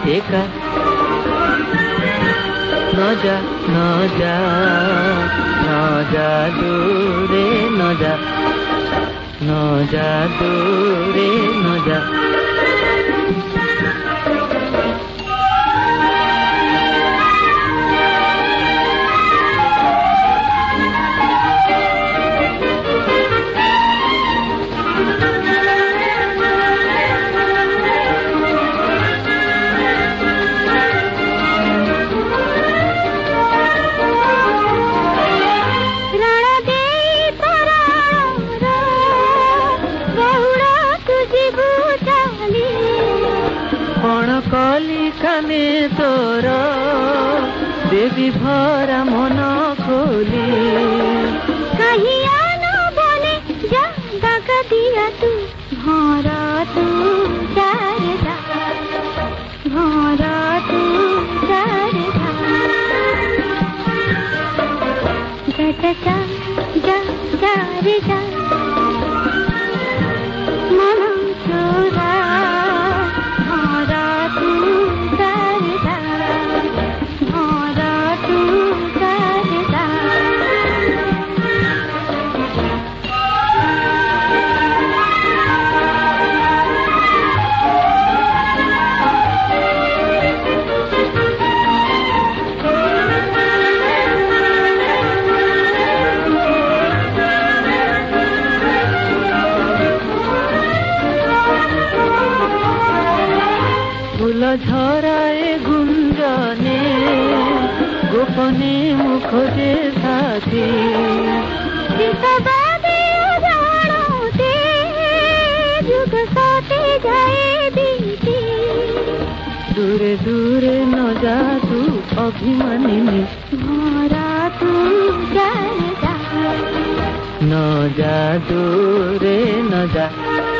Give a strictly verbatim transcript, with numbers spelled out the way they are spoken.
एका न जा न जा न जा दूरे न जा न जा दूरे न जा। कलिकाने तोर देवी भरा मन खोली कहीं आना बोले जा दागा दिया तू भरा तू शारदा भरा तू शारदा जा जा जा जा रे जा मन चोरा झराए गुंजने गोपने मुख जे साथी जुग साथे जाए बीती दूरे दूरे न जा तू अभिमानिनी भरा तू शारदा न जा दूरे न जा।